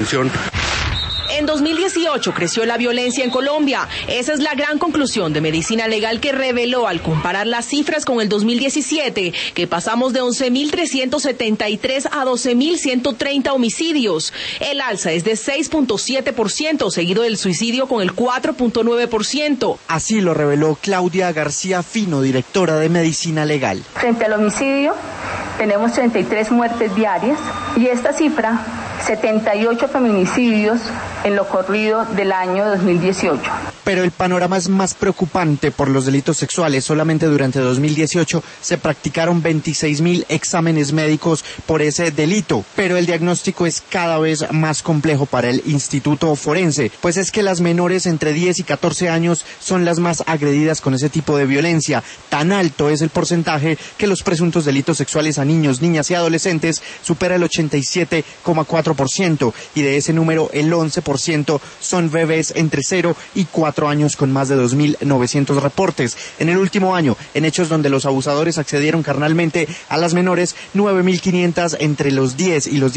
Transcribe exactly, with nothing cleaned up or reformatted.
En dos mil dieciocho creció la violencia en Colombia. Esa es la gran conclusión de Medicina Legal, que reveló al comparar las cifras con el dos mil diecisiete, que pasamos de once mil trescientos setenta y tres a doce mil ciento treinta homicidios. El alza es de seis punto siete por ciento, seguido del suicidio con el cuatro punto nueve por ciento. Así lo reveló Claudia García Fino, directora de Medicina Legal. Frente al homicidio, tenemos treinta y tres muertes diarias y esta cifra, setenta y ocho feminicidios en lo corrido del año dos mil dieciocho. Pero el panorama es más preocupante por los delitos sexuales. Solamente durante dos mil dieciocho se practicaron veintiséis mil exámenes médicos por ese delito. Pero el diagnóstico es cada vez más complejo para el Instituto Forense, pues es que las menores entre diez y catorce años son las más agredidas con ese tipo de violencia. Tan alto es el porcentaje que los presuntos delitos sexuales a niños, niñas y adolescentes supera el ochenta y siete coma cuatro por ciento, y de ese número el once por ciento son bebés entre cero y cuatro años, con más de dos mil novecientos reportes. En el último año, en hechos donde los abusadores accedieron carnalmente a las menores, nueve mil quinientos entre los diez y los